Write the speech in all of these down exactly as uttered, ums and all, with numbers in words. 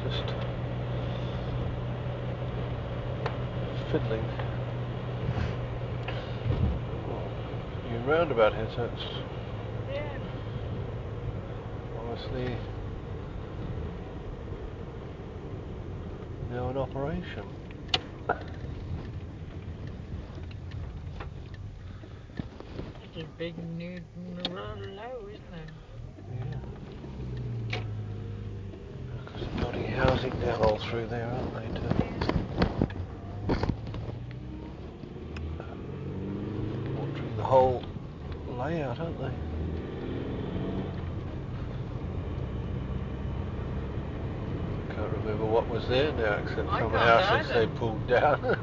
Just fiddling. Oh, new roundabout here, so it's Yeah. obviously now in operation. It's a big new low, isn't it? Yeah. Because the bloody housing down all through there, aren't they, too? Altering the whole layout, aren't they? Can't remember what was there now, except I some can't houses either. they pulled down.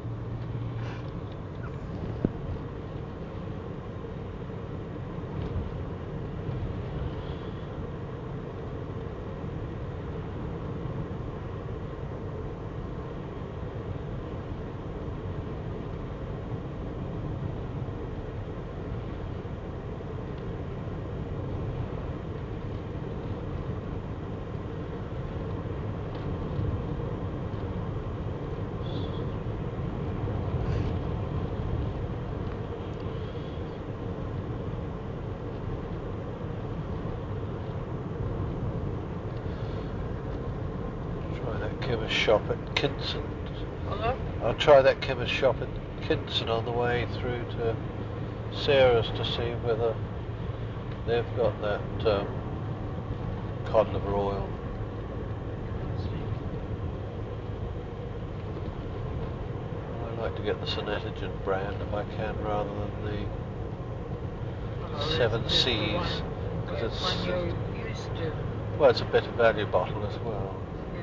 Try that chemist shop at Kinson. Hello? I'll try that chemist shop at Kinson on the way through to Sarah's to see whether they've got that um, cod liver oil. I like to get the Sonetigen brand if I can, rather than the Oh, Seven it's just the Seas, one, because the it's one you're used to. well, it's a better value bottle as well. Yeah.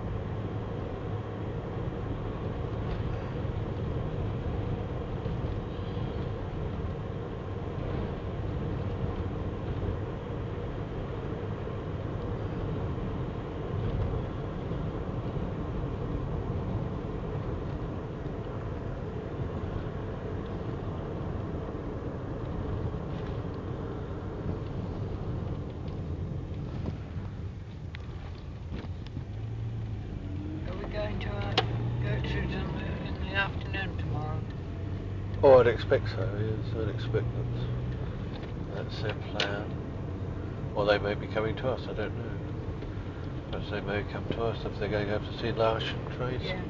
Are we going to uh, Gertrude's in the, in the afternoon tomorrow? Oh, I'd expect so, yes, I'd expect that that's their plan. Or they may be coming to us, I don't know. Perhaps they may come to us if they're going to go to see Larsh and Tracy. Yeah.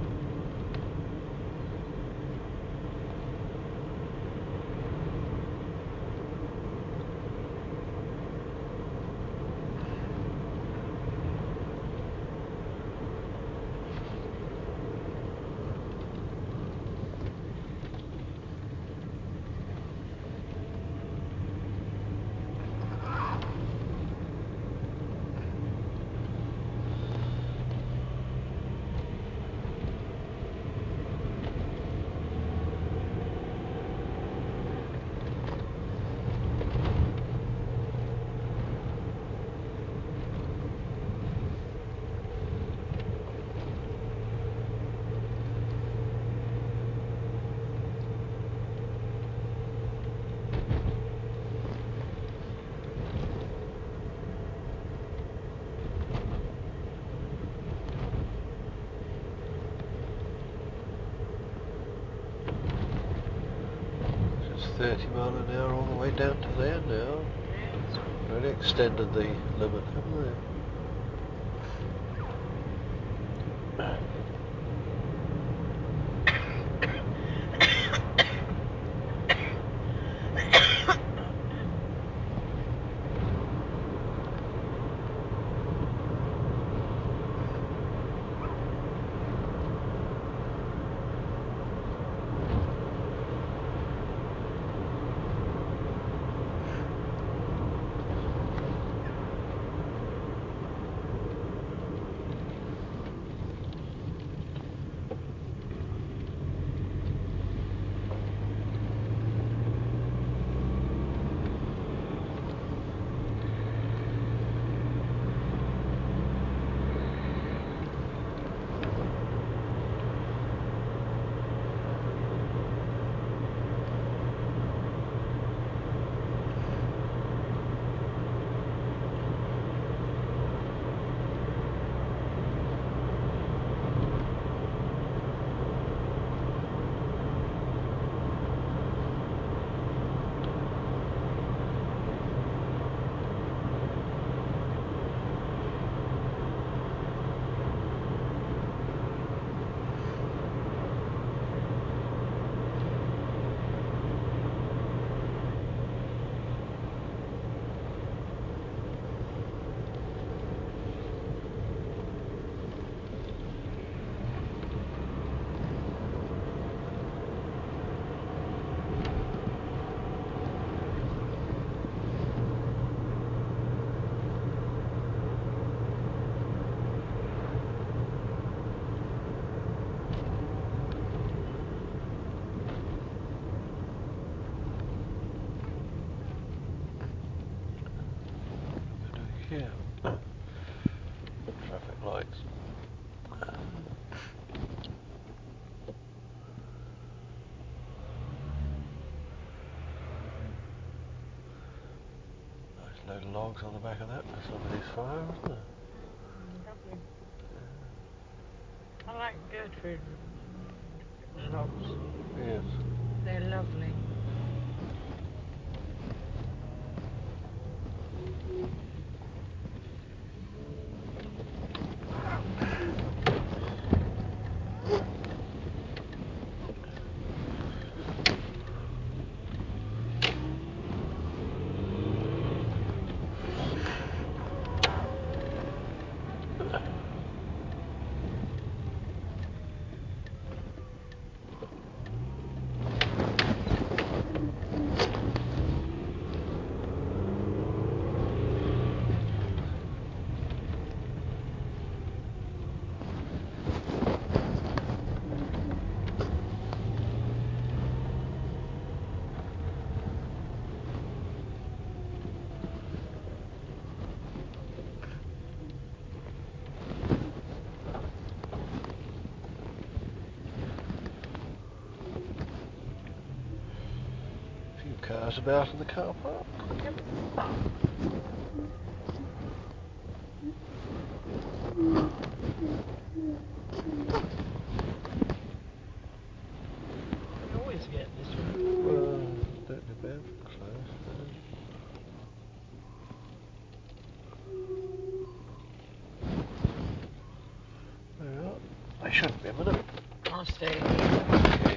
It's thirty mile an hour all the way down to there now. Yes. Really extended the limit, haven't they? lights. Nice load of logs on the back of that for somebody's fire, isn't there? Lovely. I like Gertrude logs. Yes. They're lovely. Few cars about in the car park. Yep. We always get this one. Well, don't do bad close. There we are. They shouldn't be a minute. I'll stay. Okay.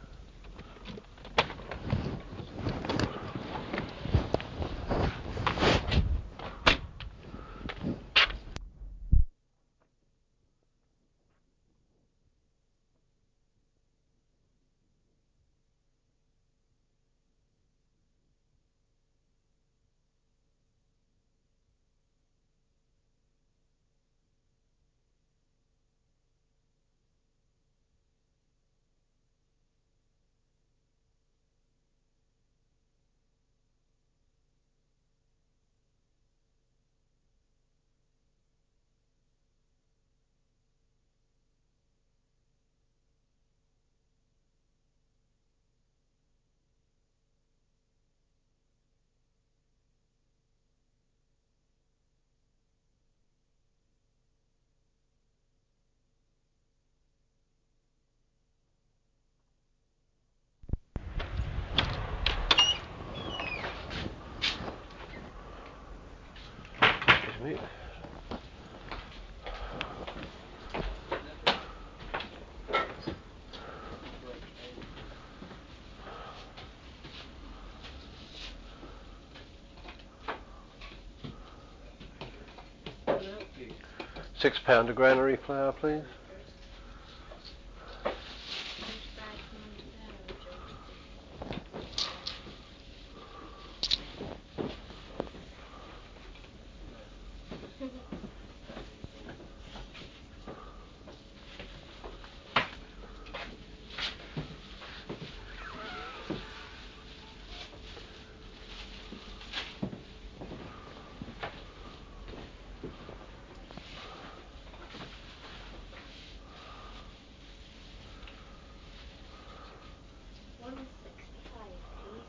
Excuse me. Six pound of granary flour, please. one sixty-five, please.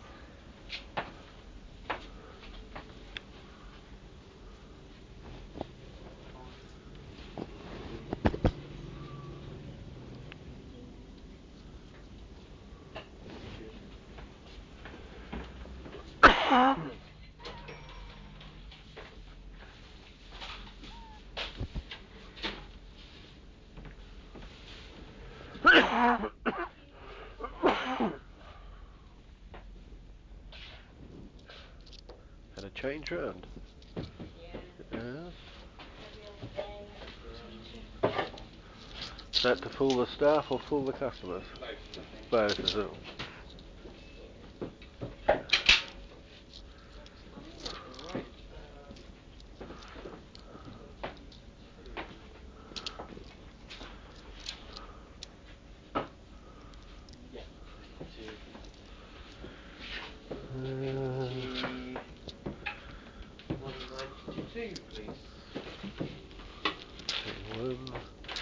Had a change round. Yeah. Yes. Every other day, changing. Is that to fool the staff or fool the customers? Both, is it? One.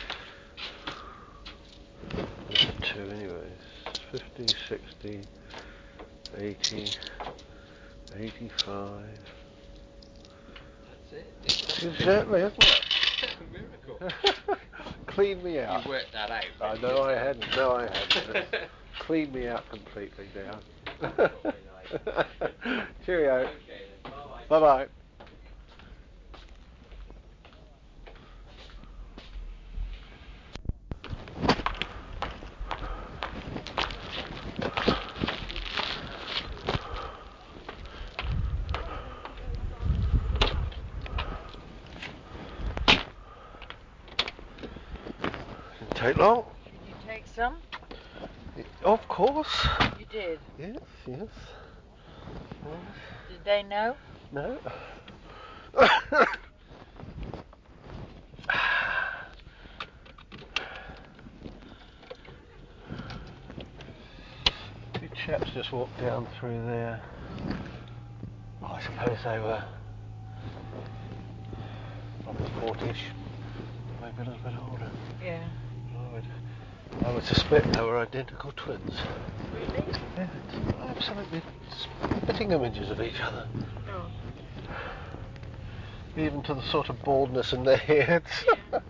This is two anyways. fifty, sixty, eighty, eighty-five. That's it. Exactly, isn't it? Miracle. Clean me out. You worked that out. I didn't know you? I hadn't. No, I hadn't. Clean me out completely now. Cheerio. Okay then. Bye. Bye bye. Didn't take long. Did you take some? Of course. You did. Yes, yes. Did they know? No. Two chaps just walked down through there. Oh, I suppose they were probably forty-ish, maybe a little bit older. Yeah. I would, I would suspect they were identical twins. Really? Yeah, it's absolutely spitting images of each other. Oh. Even to the sort of baldness in their heads. Yeah.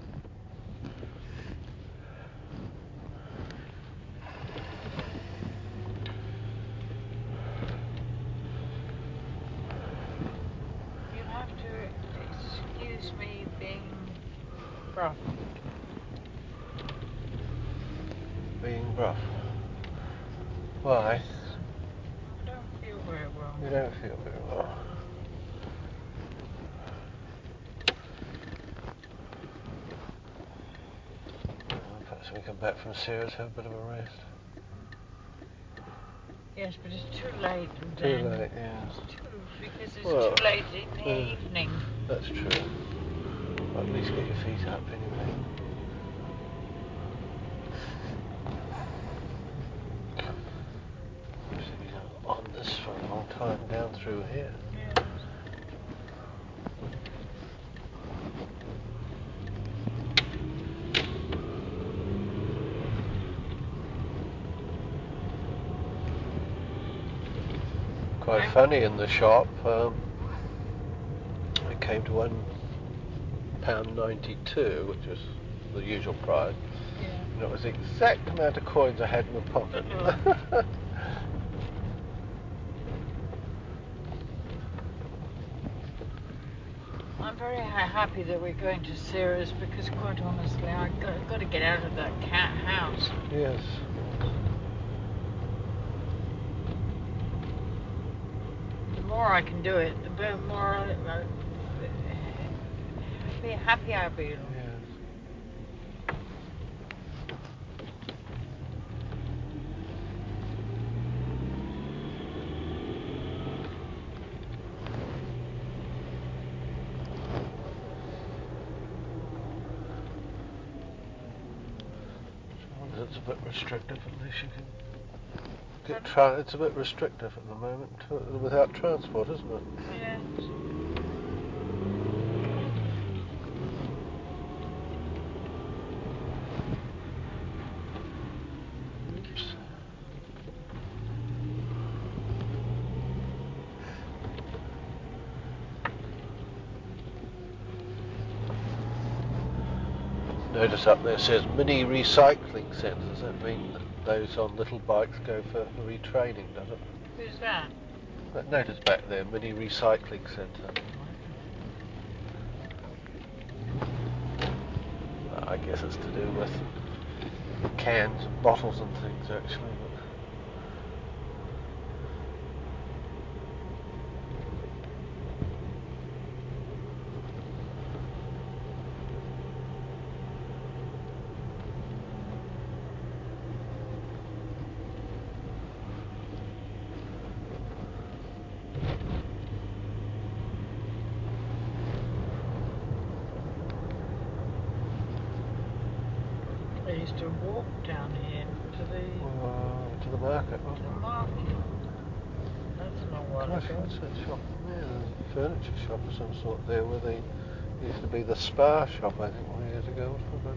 You'll have to excuse me being rough. Being rough. Why? I don't feel very well. You don't feel very well. Well, perhaps when we come back from Ceres, have a bit of a rest. Yes, but it's too late. Too then. late, yes. It's too, because it's Well, too late in the uh, evening. That's true. Well, at least get your feet up anyway. So you're on this for a long time down through here. Yes. Quite Yeah. funny in the shop. Um, it came to one pound ninety-two, which was the usual price. Yeah. And it was the exact amount of coins I had in my pocket. Uh-oh. I'm very ha- happy that we're going to Ceres because, quite honestly, I've got, got to get out of that cat house. Yes. The more I can do it, the be- more I, uh, happy, happy I'll be. Yes. It's a bit restrictive, at least you can get tra- it's a bit restrictive at the moment to, without transport, isn't it? Yes. Oops. Notice up there says mini recycling centre. Does that mean that those on little bikes go for retraining, does it? Who's that? That notice back there, mini recycling centre. I guess it's to do with cans and bottles and things, actually. But They used to walk down here to the, uh, to the market, the wasn't it? market. That's not what Gosh, ago. what's that shop in there? There's a furniture shop of some sort there where they used to be the spa shop, I think, where years ago.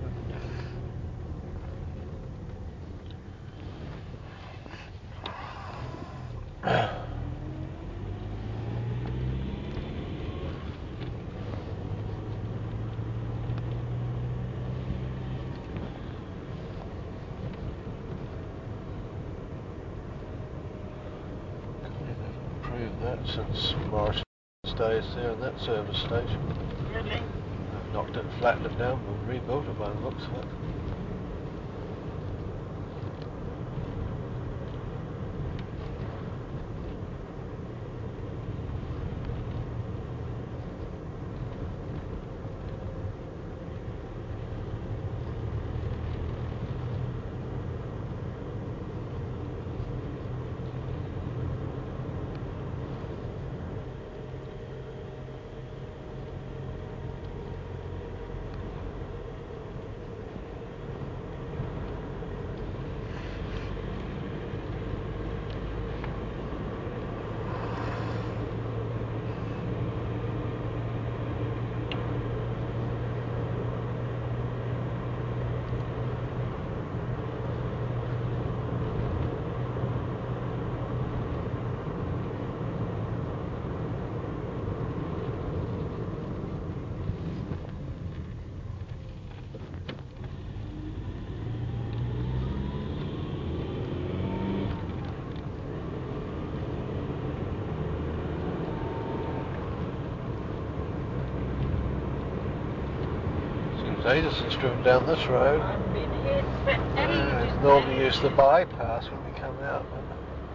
Improved that since Morris days there in that service station. Really? They've knocked it, flattened it down, and rebuilt it by the looks of it. Addison's driven down this road. I've been here for Uh, ages. normally use the bypass when we come out. But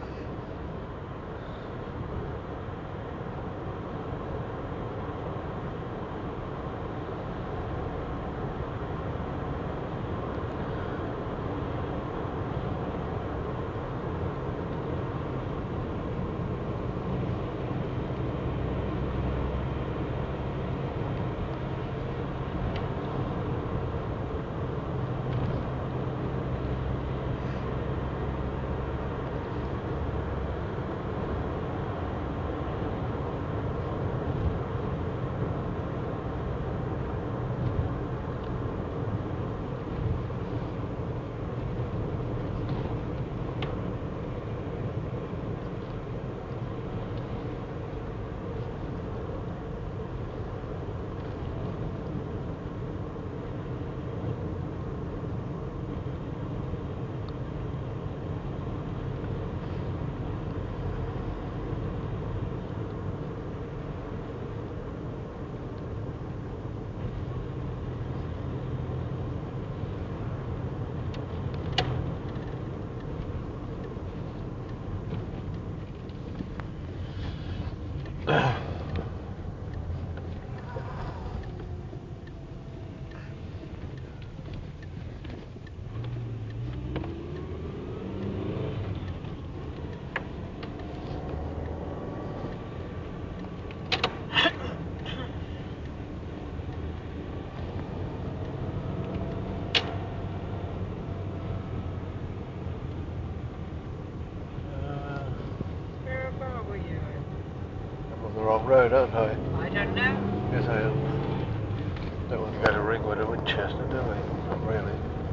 Where about were you? I'm on the wrong road, aren't I? I don't know. Yes, I am. Don't want to go to Ringwood or Winchester, do we? Not really.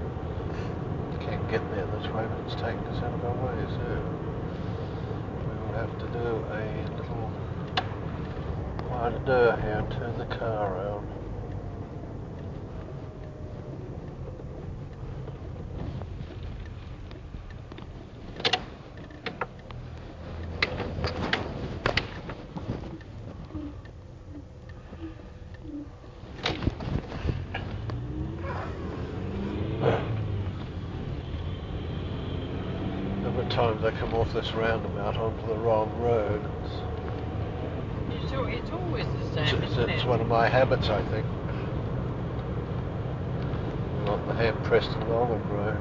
Can't get there this way, but it's taking us out of our way, so we'll have to do a little pas de deux here and turn the car around. Times I come off this roundabout onto the wrong road. It's, It's, al- it's always the same, it's, isn't it's it? one of my habits, I think. Not the Ham Preston Longham Road.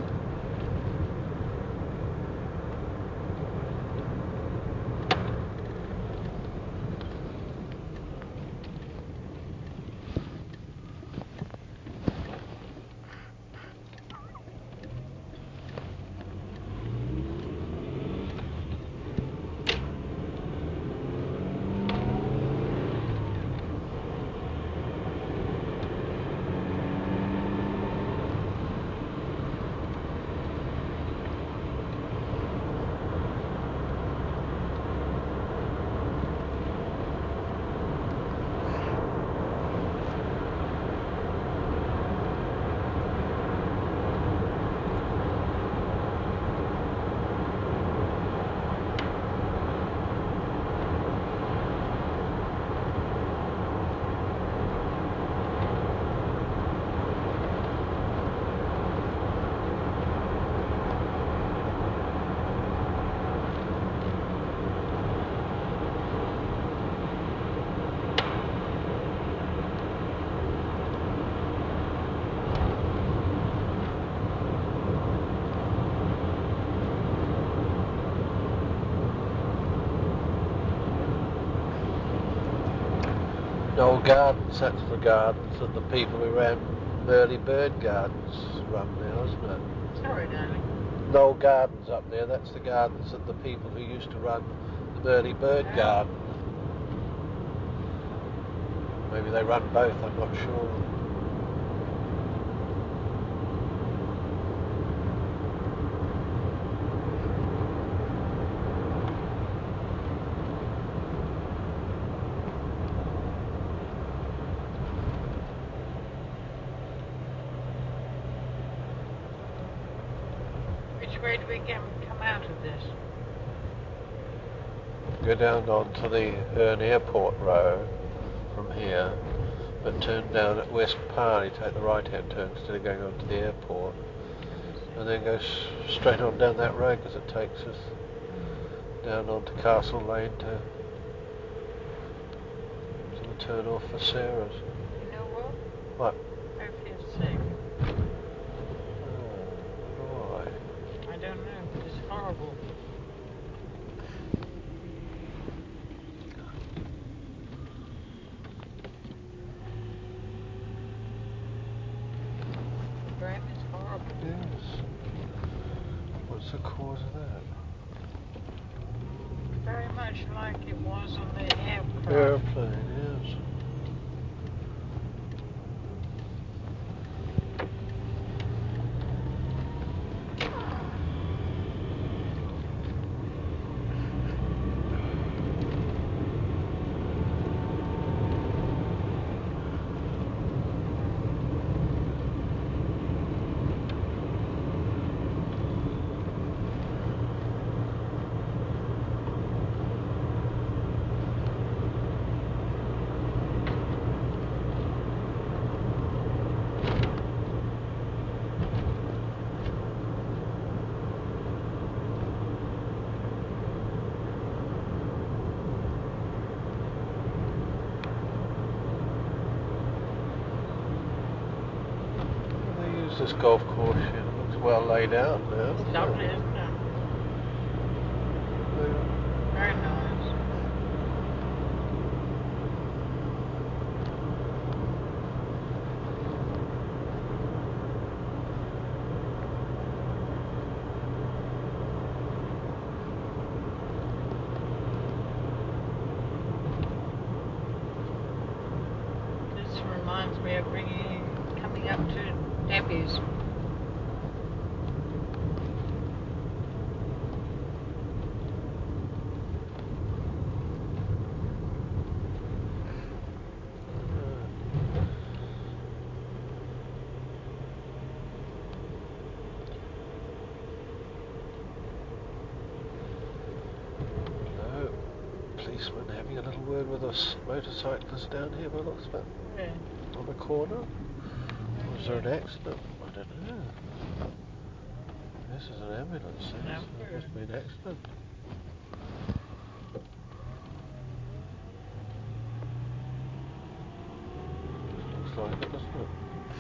old gardens, that's the gardens that the people who ran Burley Bird Gardens run now, isn't it? Sorry, darling. Noel Gardens up there, that's the gardens that the people who used to run the Burley Bird Yeah. Garden. Maybe they run both, I'm not sure. Which way do we get, come out of this? Go down onto the Herne Airport Road from here, but turn down at West Parley, take the right hand turn instead of going on to the airport, and then go s- straight on down that road because it takes us down onto Castle Lane to, to the turn off for Sarah's. You know what? What? Hope you're sick. Oh, why? I don't know, but it's horrible. Graham, it's horrible. Yes. What's the cause of that? Very much like it was on the aircraft. Airplane, yes. This golf course here it looks well laid out now. It's doesn't lovely, it? isn't it? Yeah. Very nice. This reminds me of bringing, coming up to Debbie's. No, policeman having a little word with us motorcyclist down here by the looks of it. Yeah. On the corner. Was there an accident? I don't know. This is an ambulance. This. No. There must be an accident. Looks like it, doesn't it?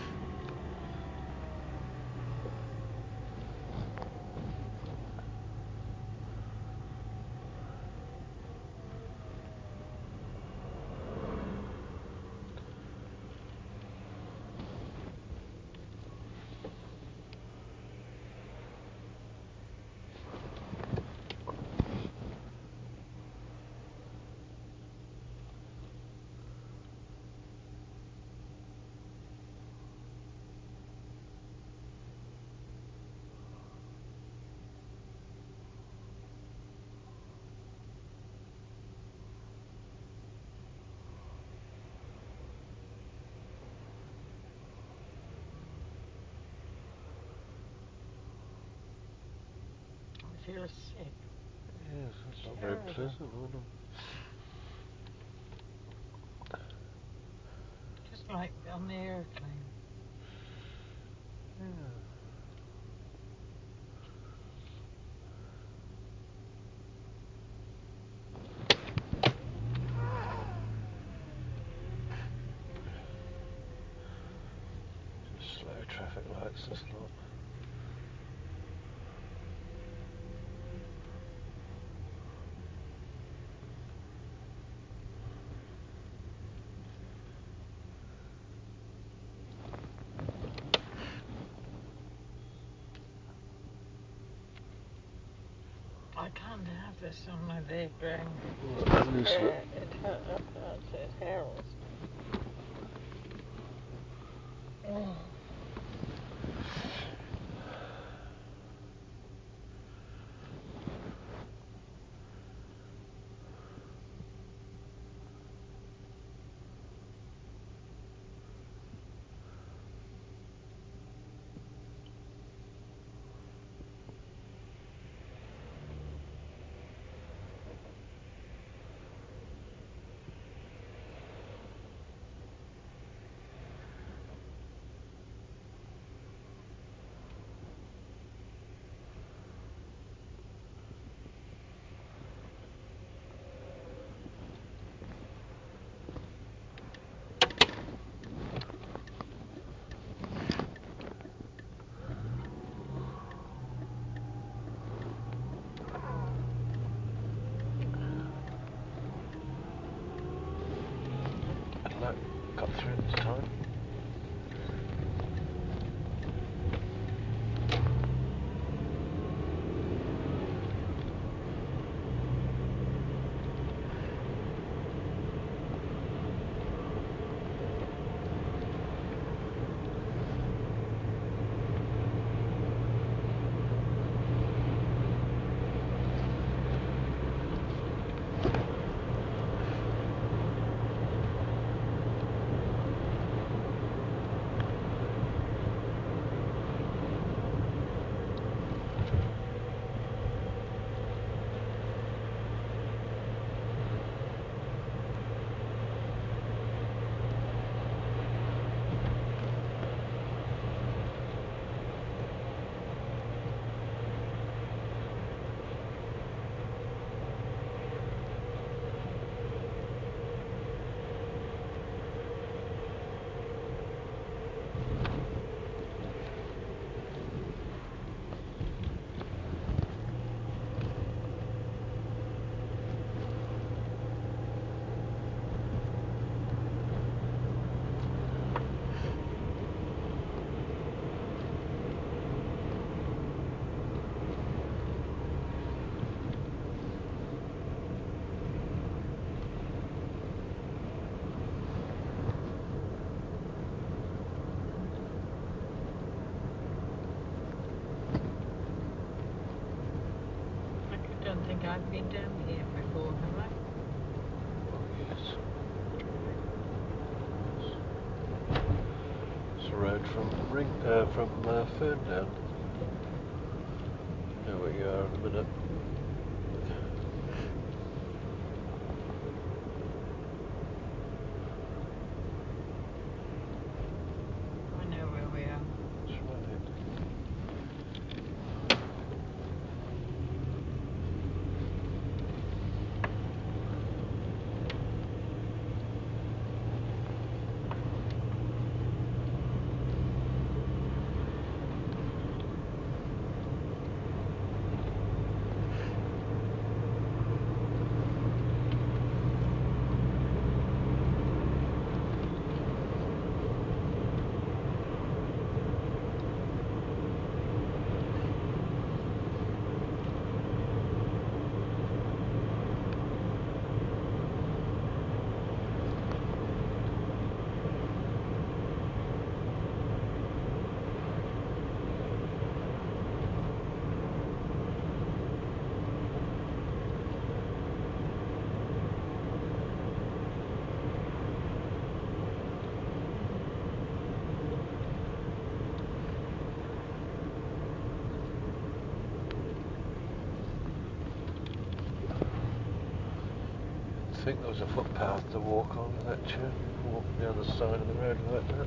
I feel sick. Yes, that's not very Terrible. pleasant, would it? Just like on the airplane. Yeah. Just slow traffic lights, this lot. I can't have this on my leg, Graham. Well, at least It, look. it, hurt- it, it hurls. Oh. Good luck. Got through this time. I don't think I've been down here before, have I? Oh, yes. It's the road from Ring, uh, from uh, Ferndale. Know where you are in a minute. I know where we are. That's right. I think there was a footpath to walk on with that chair. Walk the other side of the road like that.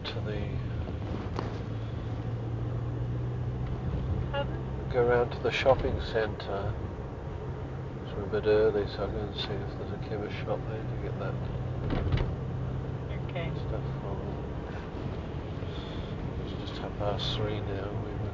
to the Pardon? go round to the shopping centre. So we're a bit early, so I'm going to see if there's a chemist shop there to get that Okay. stuff from. It's just half past three now. We were,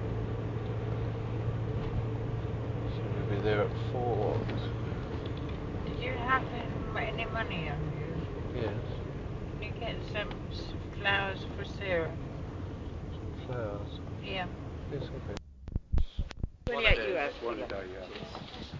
so we'll be there at four. Did you have any money on you? Yes, Can you get some s- flowers for Sarah? flowers. Yeah. Yes, okay. One a day, just one a day, yeah.